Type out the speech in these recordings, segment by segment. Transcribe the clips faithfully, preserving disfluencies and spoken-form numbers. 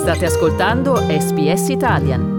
State ascoltando S B S Italian.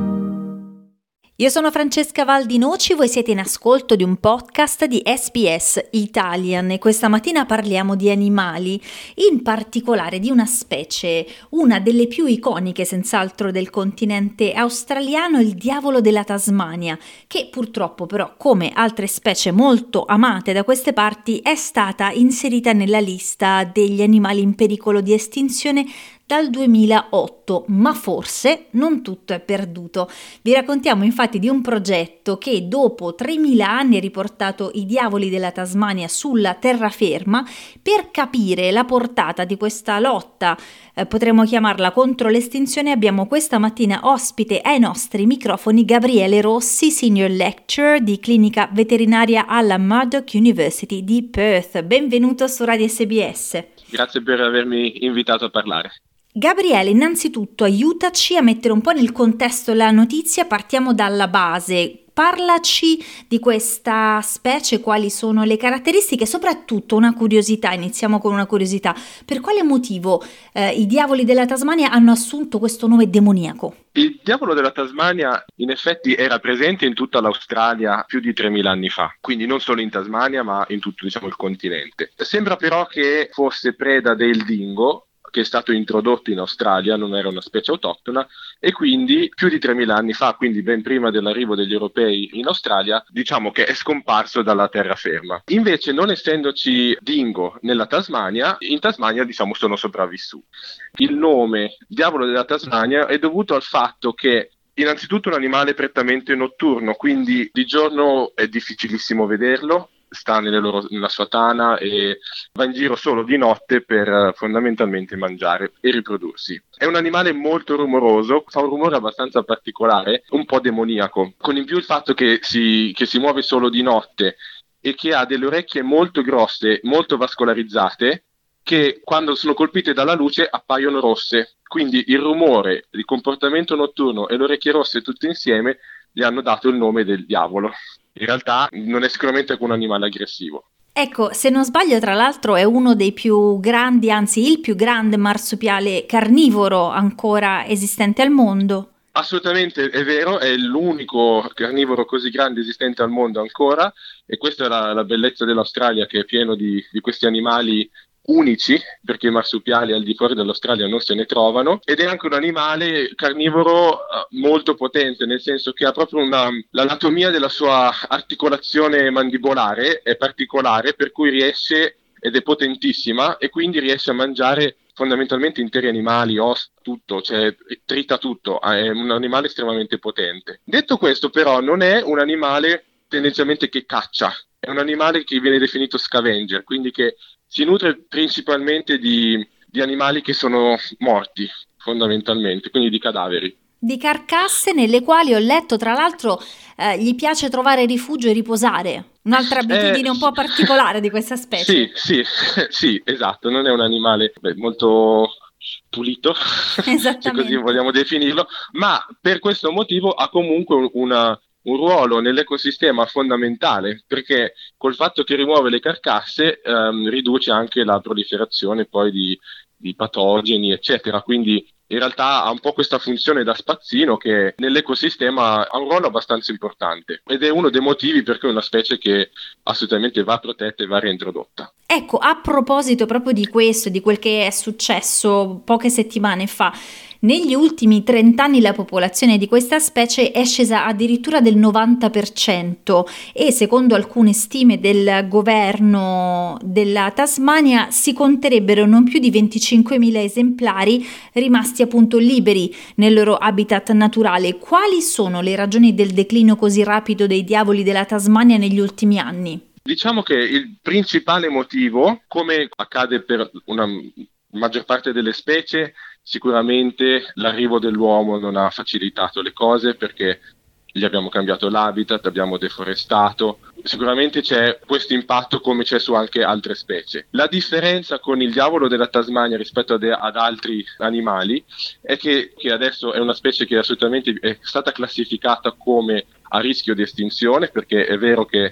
Io sono Francesca Valdinoci, voi siete in ascolto di un podcast di S B S Italian e questa mattina parliamo di animali, in particolare di una specie, una delle più iconiche senz'altro del continente australiano, il diavolo della Tasmania, che purtroppo però, come altre specie molto amate da queste parti, è stata inserita nella lista degli animali in pericolo di estinzione dal duemilaotto, ma forse non tutto è perduto. Vi raccontiamo infatti di un progetto che dopo tremila anni ha riportato i diavoli della Tasmania sulla terraferma per capire la portata di questa lotta, eh, potremmo chiamarla contro l'estinzione. Abbiamo questa mattina ospite ai nostri microfoni Gabriele Rossi, Senior Lecturer di clinica veterinaria alla Murdoch University di Perth. Benvenuto su Radio S B S. Grazie per avermi invitato a parlare. Gabriele, innanzitutto aiutaci a mettere un po' nel contesto la notizia, partiamo dalla base. Parlaci di questa specie, quali sono le caratteristiche, soprattutto una curiosità, iniziamo con una curiosità. Per quale motivo eh, i diavoli della Tasmania hanno assunto questo nome demoniaco? Il diavolo della Tasmania in effetti era presente in tutta l'Australia più di tremila anni fa, quindi non solo in Tasmania ma in tutto, diciamo, il continente. Sembra però che fosse preda del dingo, che è stato introdotto in Australia, non era una specie autoctona, e quindi più di tremila anni fa, quindi ben prima dell'arrivo degli europei in Australia, diciamo che è scomparso dalla terraferma. Invece, non essendoci dingo nella Tasmania, in Tasmania diciamo sono sopravvissuti. Il nome diavolo della Tasmania è dovuto al fatto che innanzitutto è un animale prettamente notturno, quindi di giorno è difficilissimo vederlo, sta nelle loro, nella sua tana e va in giro solo di notte per fondamentalmente mangiare e riprodursi. È un animale molto rumoroso, fa un rumore abbastanza particolare, un po' demoniaco, con in più il fatto che si, che si muove solo di notte e che ha delle orecchie molto grosse, molto vascolarizzate, che quando sono colpite dalla luce appaiono rosse. Quindi il rumore, il comportamento notturno e le orecchie rosse tutte insieme gli hanno dato il nome del diavolo. In realtà non è sicuramente un animale aggressivo. Ecco, se non sbaglio, tra l'altro è uno dei più grandi, anzi il più grande marsupiale carnivoro ancora esistente al mondo. Assolutamente, è vero, è l'unico carnivoro così grande esistente al mondo ancora, e questa è la, la bellezza dell'Australia, che è pieno di, di questi animali unici, perché i marsupiali al di fuori dell'Australia non se ne trovano, ed è anche un animale carnivoro uh, molto potente, nel senso che ha proprio una, l'anatomia della sua articolazione mandibolare è particolare, per cui riesce, ed è potentissima, e quindi riesce a mangiare fondamentalmente interi animali, ossa, tutto, cioè trita tutto, è un animale estremamente potente. Detto questo, però, non è un animale tendenzialmente che caccia, è un animale che viene definito scavenger, quindi che si nutre principalmente di, di animali che sono morti, fondamentalmente, quindi di cadaveri. Di carcasse nelle quali ho letto, tra l'altro, eh, gli piace trovare rifugio e riposare. Un'altra abitudine eh, un po' particolare di questa specie. Sì, sì, sì, esatto, non è un animale beh, molto pulito, se così vogliamo definirlo, ma per questo motivo ha comunque una... un ruolo nell'ecosistema fondamentale, perché col fatto che rimuove le carcasse ehm, riduce anche la proliferazione poi di, di patogeni, eccetera. Quindi in realtà ha un po' questa funzione da spazzino che nell'ecosistema ha un ruolo abbastanza importante, ed è uno dei motivi per cui è una specie che assolutamente va protetta e va reintrodotta. Ecco, a proposito proprio di questo, di quel che è successo poche settimane fa, negli ultimi trent'anni la popolazione di questa specie è scesa addirittura del novanta per cento e secondo alcune stime del governo della Tasmania si conterebbero non più di venticinquemila esemplari rimasti appunto liberi nel loro habitat naturale. Quali sono le ragioni del declino così rapido dei diavoli della Tasmania negli ultimi anni? Diciamo che il principale motivo, come accade per una maggior parte delle specie, sicuramente l'arrivo dell'uomo non ha facilitato le cose, perché gli abbiamo cambiato l'habitat, abbiamo deforestato. Sicuramente c'è questo impatto, come c'è su anche altre specie. La differenza con il diavolo della Tasmania rispetto ad, ad altri animali è che, che adesso è una specie che assolutamente è stata classificata come a rischio di estinzione, perché è vero che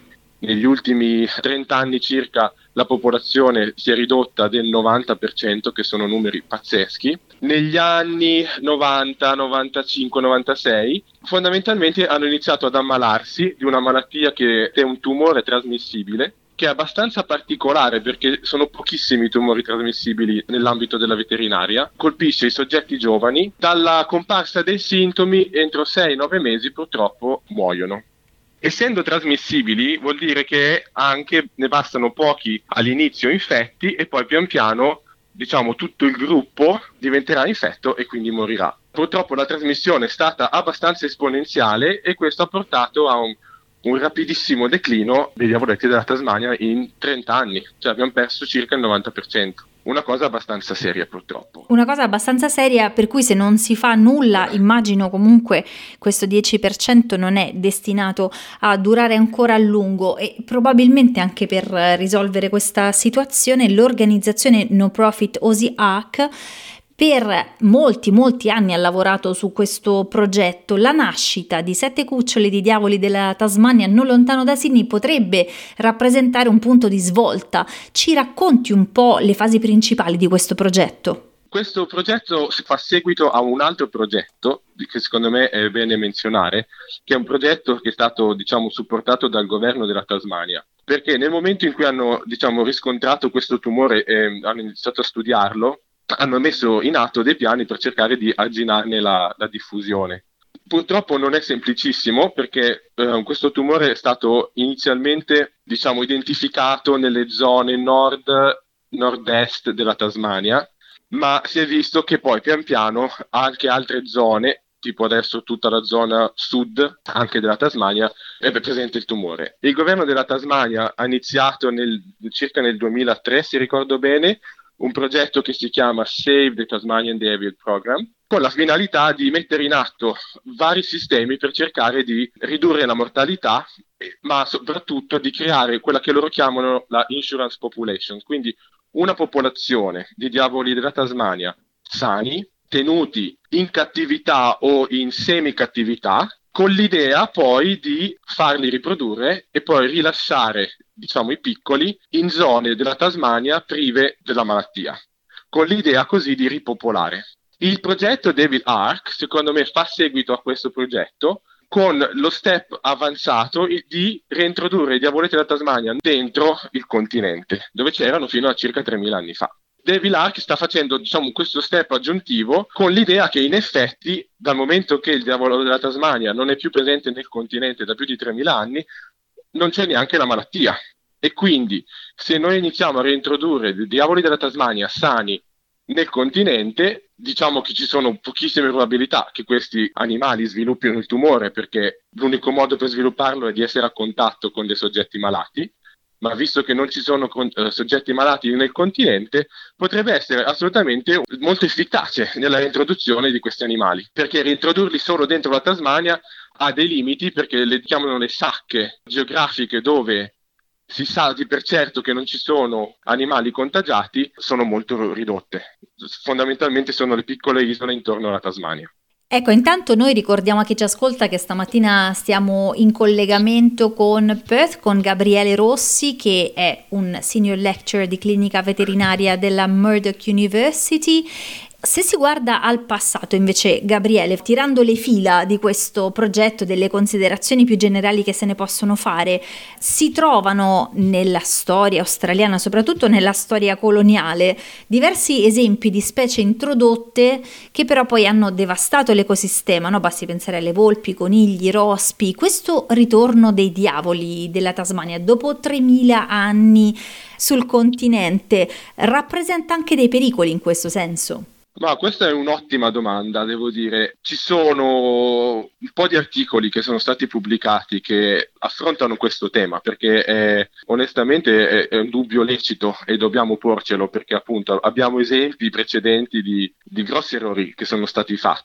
Negli ultimi trenta anni circa la popolazione si è ridotta del novanta per cento, che sono numeri pazzeschi. Negli anni novanta, novantacinque, novantasei fondamentalmente hanno iniziato ad ammalarsi di una malattia che è un tumore trasmissibile, che è abbastanza particolare perché sono pochissimi i tumori trasmissibili nell'ambito della veterinaria, colpisce i soggetti giovani, dalla comparsa dei sintomi entro sei nove mesi purtroppo muoiono. Essendo trasmissibili vuol dire che anche ne bastano pochi all'inizio infetti e poi pian piano, diciamo, tutto il gruppo diventerà infetto e quindi morirà. Purtroppo la trasmissione è stata abbastanza esponenziale e questo ha portato a un, un rapidissimo declino dei diavoletti della Tasmania in trenta anni, cioè abbiamo perso circa il novanta per cento. Una cosa abbastanza seria purtroppo. Una cosa abbastanza seria per cui se non si fa nulla, immagino comunque questo dieci per cento non è destinato a durare ancora a lungo e probabilmente anche per risolvere questa situazione l'organizzazione no profit O S I A C per molti molti anni ha lavorato su questo progetto. La nascita di sette cuccioli di diavoli della Tasmania non lontano da Sydney potrebbe rappresentare un punto di svolta. Ci racconti un po' le fasi principali di questo progetto? Questo progetto fa seguito a un altro progetto che secondo me è bene menzionare, che è un progetto che è stato, diciamo, supportato dal governo della Tasmania. Perché nel momento in cui hanno, diciamo, riscontrato questo tumore e hanno iniziato a studiarlo, hanno messo in atto dei piani per cercare di arginarne la, la diffusione. Purtroppo non è semplicissimo perché eh, questo tumore è stato inizialmente, diciamo, identificato nelle zone nord, nord-est della Tasmania, ma si è visto che poi pian piano anche altre zone, tipo adesso tutta la zona sud anche della Tasmania, è presente il tumore. Il governo della Tasmania ha iniziato nel, circa nel duemilatré, se ricordo bene, un progetto che si chiama Save the Tasmanian Devil Program, con la finalità di mettere in atto vari sistemi per cercare di ridurre la mortalità, ma soprattutto di creare quella che loro chiamano la insurance population, quindi una popolazione di diavoli della Tasmania sani, tenuti in cattività o in semicattività, con l'idea poi di farli riprodurre e poi rilasciare, diciamo, i piccoli in zone della Tasmania prive della malattia, con l'idea così di ripopolare. Il progetto Devil Ark, secondo me, fa seguito a questo progetto con lo step avanzato di reintrodurre i diavoletti della Tasmania dentro il continente, dove c'erano fino a circa tremila anni fa. Devil Ark sta facendo, diciamo, questo step aggiuntivo con l'idea che in effetti, dal momento che il diavolo della Tasmania non è più presente nel continente da più di tremila anni, non c'è neanche la malattia. E quindi, se noi iniziamo a reintrodurre i diavoli della Tasmania sani nel continente, diciamo che ci sono pochissime probabilità che questi animali sviluppino il tumore, perché l'unico modo per svilupparlo è di essere a contatto con dei soggetti malati. Ma visto che non ci sono con, eh, soggetti malati nel continente, potrebbe essere assolutamente molto efficace nella reintroduzione di questi animali, perché reintrodurli solo dentro la Tasmania ha dei limiti, perché le chiamano le sacche geografiche dove si sa di per certo che non ci sono animali contagiati, sono molto ridotte. Fondamentalmente sono le piccole isole intorno alla Tasmania. Ecco, intanto noi ricordiamo a chi ci ascolta che stamattina stiamo in collegamento con Perth, con Gabriele Rossi, che è un senior lecturer di clinica veterinaria della Murdoch University. Se si guarda al passato, invece, Gabriele, tirando le fila di questo progetto, delle considerazioni più generali che se ne possono fare, si trovano nella storia australiana, soprattutto nella storia coloniale, diversi esempi di specie introdotte che però poi hanno devastato l'ecosistema, no? Basti pensare alle volpi, conigli, rospi. Questo ritorno dei diavoli della Tasmania dopo tremila anni sul continente rappresenta anche dei pericoli in questo senso? Ma questa è un'ottima domanda, devo dire. Ci sono un po' di articoli che sono stati pubblicati che affrontano questo tema, perché è, onestamente è, è un dubbio lecito e dobbiamo porcelo, perché appunto abbiamo esempi precedenti di, di grossi errori che sono stati fatti.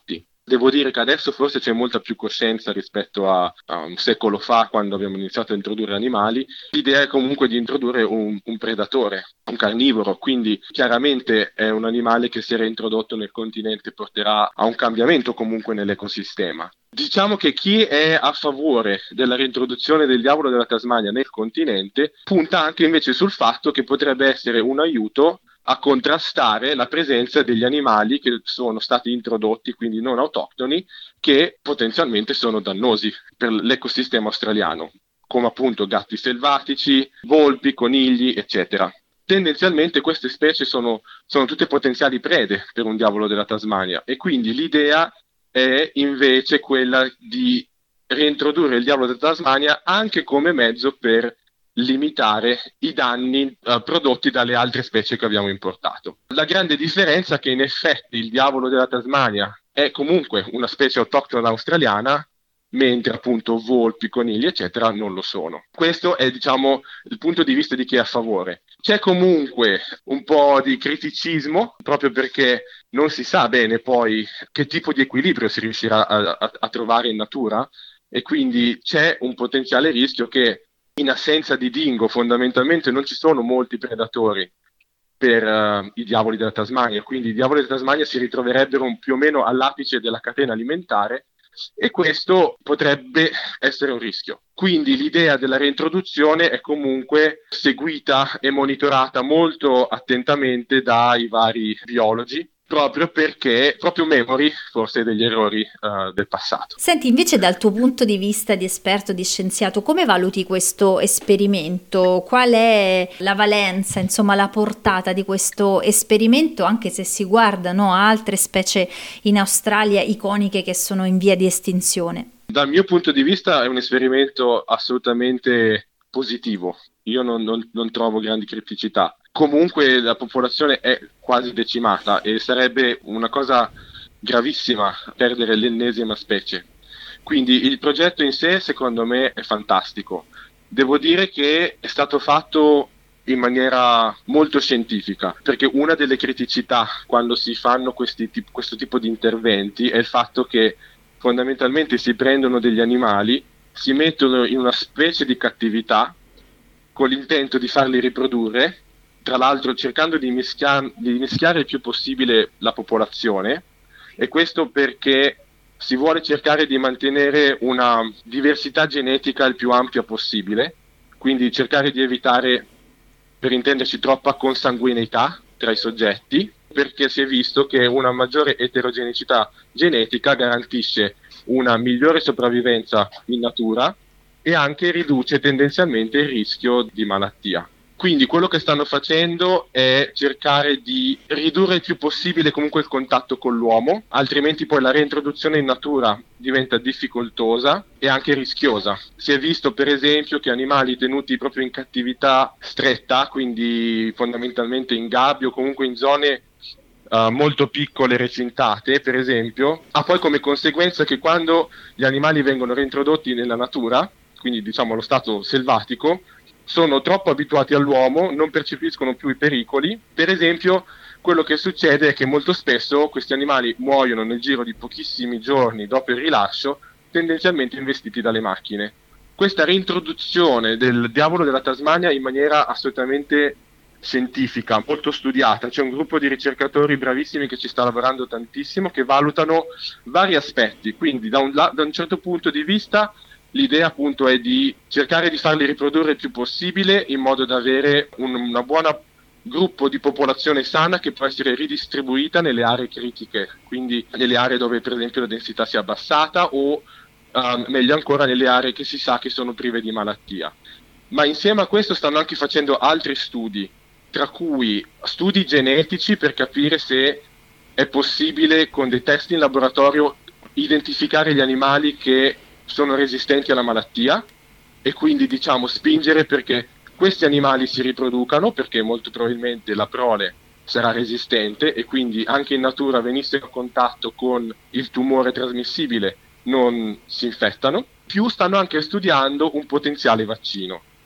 Devo dire che adesso forse c'è molta più coscienza rispetto a, a un secolo fa, quando abbiamo iniziato a introdurre animali. L'idea è comunque di introdurre un, un predatore, un carnivoro, quindi chiaramente è un animale che, se reintrodotto nel continente, porterà a un cambiamento comunque nell'ecosistema. Diciamo che chi è a favore della reintroduzione del diavolo della Tasmania nel continente punta anche invece sul fatto che potrebbe essere un aiuto a contrastare la presenza degli animali che sono stati introdotti, quindi non autoctoni, che potenzialmente sono dannosi per l'ecosistema australiano, come appunto gatti selvatici, volpi, conigli, eccetera. Tendenzialmente queste specie sono, sono tutte potenziali prede per un diavolo della Tasmania, e quindi l'idea è invece quella di reintrodurre il diavolo della Tasmania anche come mezzo per limitare i danni uh, prodotti dalle altre specie che abbiamo importato. La grande differenza è che in effetti il diavolo della Tasmania è comunque una specie autoctona australiana, mentre appunto volpi, conigli, eccetera, non lo sono. Questo è, diciamo, il punto di vista di chi è a favore. C'è comunque un po' di criticismo, proprio perché non si sa bene poi che tipo di equilibrio si riuscirà a, a, a trovare in natura, e quindi c'è un potenziale rischio che, in assenza di dingo, fondamentalmente non ci sono molti predatori per uh, i diavoli della Tasmania, quindi i diavoli della Tasmania si ritroverebbero un, più o meno all'apice della catena alimentare, e questo potrebbe essere un rischio. Quindi l'idea della reintroduzione è comunque seguita e monitorata molto attentamente dai vari biologi, proprio perché, proprio memori forse degli errori uh, del passato. Senti, invece, dal tuo punto di vista di esperto, di scienziato, come valuti questo esperimento? Qual è la valenza, insomma la portata di questo esperimento, anche se si guardano a altre specie in Australia iconiche che sono in via di estinzione? Dal mio punto di vista è un esperimento assolutamente positivo. Io non, non, non trovo grandi criticità. Comunque la popolazione è quasi decimata e sarebbe una cosa gravissima perdere l'ennesima specie. Quindi il progetto in sé, secondo me, è fantastico. Devo dire che è stato fatto in maniera molto scientifica, perché una delle criticità quando si fanno questi, questo tipo di interventi è il fatto che fondamentalmente si prendono degli animali, si mettono in una specie di cattività con l'intento di farli riprodurre, tra l'altro cercando di, mischia- di mischiare il più possibile la popolazione, e questo perché si vuole cercare di mantenere una diversità genetica il più ampia possibile, quindi cercare di evitare, per intenderci, troppa consanguineità tra i soggetti, perché si è visto che una maggiore eterogeneità genetica garantisce una migliore sopravvivenza in natura e anche riduce tendenzialmente il rischio di malattia. Quindi quello che stanno facendo è cercare di ridurre il più possibile comunque il contatto con l'uomo, altrimenti poi la reintroduzione in natura diventa difficoltosa e anche rischiosa. Si è visto per esempio che animali tenuti proprio in cattività stretta, quindi fondamentalmente in gabbie o comunque in zone Uh, molto piccole, recintate, per esempio, ha poi come conseguenza che quando gli animali vengono reintrodotti nella natura, quindi diciamo allo stato selvatico, sono troppo abituati all'uomo, non percepiscono più i pericoli. Per esempio, quello che succede è che molto spesso questi animali muoiono nel giro di pochissimi giorni dopo il rilascio, tendenzialmente investiti dalle macchine. Questa reintroduzione del diavolo della Tasmania in maniera assolutamente scientifica, molto studiata, c'è un gruppo di ricercatori bravissimi che ci sta lavorando tantissimo, che valutano vari aspetti. Quindi da un, da un certo punto di vista l'idea appunto è di cercare di farli riprodurre il più possibile in modo da avere un, una buona gruppo di popolazione sana che può essere ridistribuita nelle aree critiche, quindi nelle aree dove per esempio la densità si è abbassata o um, meglio ancora nelle aree che si sa che sono prive di malattia. Ma insieme a questo stanno anche facendo altri studi, tra cui studi genetici per capire se è possibile con dei test in laboratorio identificare gli animali che sono resistenti alla malattia e quindi diciamo spingere perché questi animali si riproducano, perché molto probabilmente la prole sarà resistente e quindi anche in natura venissero a contatto con il tumore trasmissibile non si infettano. Più stanno anche studiando un potenziale vaccino.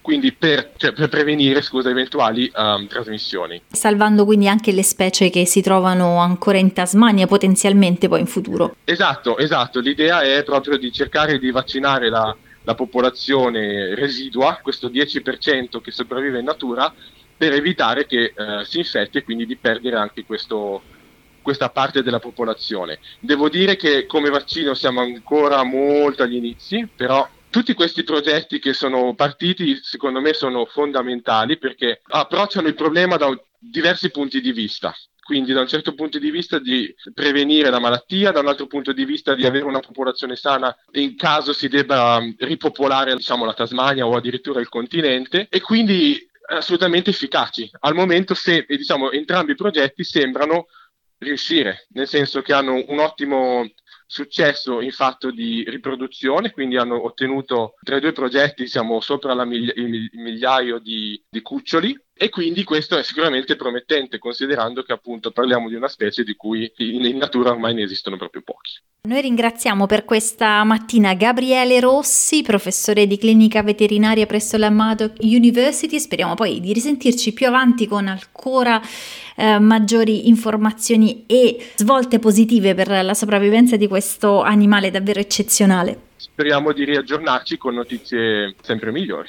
quindi per, cioè, per prevenire scusa, eventuali um, trasmissioni. Salvando quindi anche le specie che si trovano ancora in Tasmania potenzialmente poi in futuro. Esatto, esatto, l'idea è proprio di cercare di vaccinare la, la popolazione residua, questo dieci per cento che sopravvive in natura, per evitare che eh, si infetti e quindi di perdere anche questo, questa parte della popolazione. Devo dire che come vaccino siamo ancora molto agli inizi, però tutti questi progetti che sono partiti secondo me sono fondamentali perché approcciano il problema da diversi punti di vista. Quindi da un certo punto di vista di prevenire la malattia, da un altro punto di vista di avere una popolazione sana in caso si debba ripopolare, diciamo, la Tasmania o addirittura il continente, e quindi assolutamente efficaci. Al momento se, diciamo, entrambi i progetti sembrano riuscire, nel senso che hanno un ottimo successo in fatto di riproduzione, quindi hanno ottenuto tra i due progetti siamo sopra la miglia- il migliaio di, di cuccioli, e quindi questo è sicuramente promettente considerando che appunto parliamo di una specie di cui in, in natura ormai ne esistono proprio pochi. Noi ringraziamo per questa mattina Gabriele Rossi, professore di clinica veterinaria presso la Murdoch University. Speriamo poi di risentirci più avanti con ancora eh, maggiori informazioni e svolte positive per la sopravvivenza di questo animale davvero eccezionale. Speriamo di riaggiornarci con notizie sempre migliori.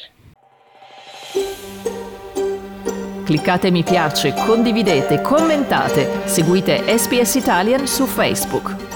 Cliccate mi piace, condividete, commentate, seguite S B S Italian su Facebook.